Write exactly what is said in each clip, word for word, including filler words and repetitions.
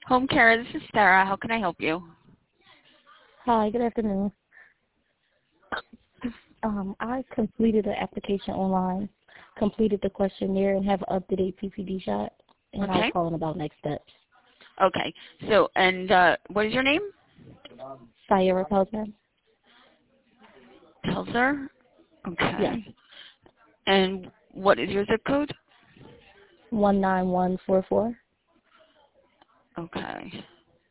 Home care, this is Sarah. How can I help you? Hi, good afternoon. Um, I completed the application online, completed the questionnaire, and have an up-to-date P P D shot, and I was Okay. calling about next steps. Okay. So, and uh, what is your name? Sayara Pelzman? Pelzer? Okay. Yes, And what is your zip code? one nine one four four. Okay.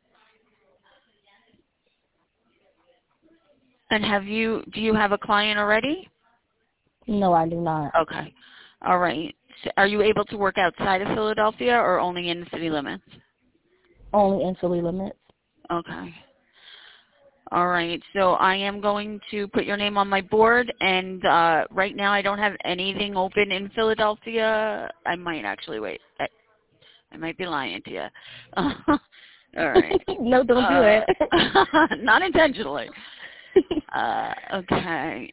And have you, do you have a client already? No, I do not. Okay. All right. So are you able to work outside of Philadelphia or only in the city limits? Only in city limits. Okay. All right. So I am going to put your name on my board, and uh, right now I don't have anything open in Philadelphia. I might actually wait. I, I might be lying to you. All right. No, don't do Uh, it. not intentionally. Uh, okay.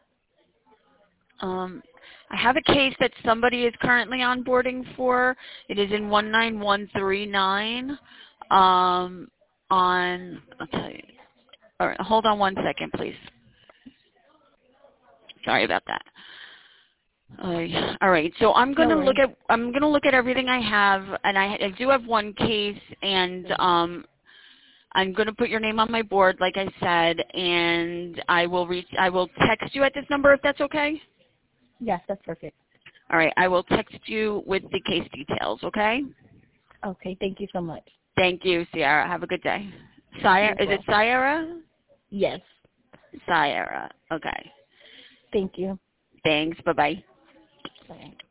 Um, I have a case that somebody is currently onboarding for. It is in one nine one three nine. Um, on, I'll tell you. All right, hold on one second, please. Sorry about that. All right. All right. So I'm going No to look worries. at I'm going to look at everything I have, and I, I do have one case, and um, I'm going to put your name on my board, like I said, and I will reach. I will text you at this number if that's okay. Yes, that's perfect. All right. I will text you with the case details. Okay. Okay, thank you so much. Thank you, Sierra. Have a good day. Sierra, You as is it well. Sierra? Yes, Sierra. Okay. thank you. Thanks. Bye bye. Bye.